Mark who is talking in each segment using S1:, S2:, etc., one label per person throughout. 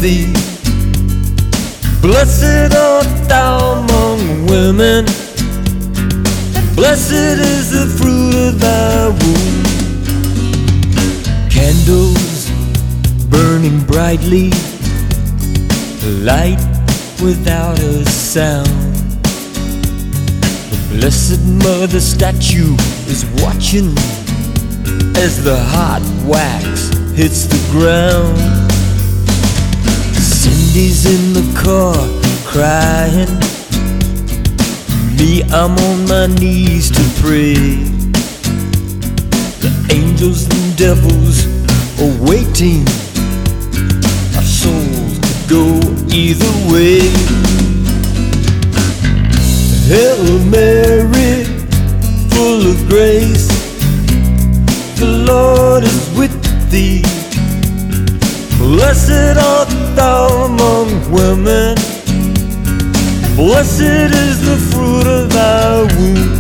S1: thee. Blessed art thou among women, blessed is the fruit of thy womb. Candles burning brightly, light without a sound. The Blessed Mother statue is watching as the hot wax hits the ground. Cindy's in the car crying, me, I'm on my knees to pray. The angels and devils are waiting, our souls could go either way. Hail Mary, full of grace, the Lord is with thee. Blessed art thou among women, blessed is the fruit of thy womb.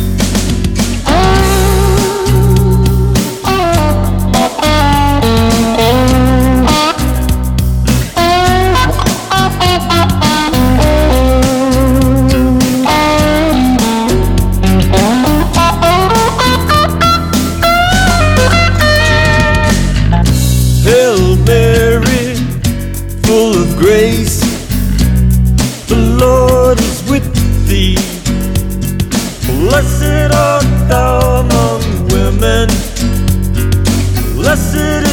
S1: Hail Mary, full of grace, the Lord is with thee. Blessed art thou among women, blessed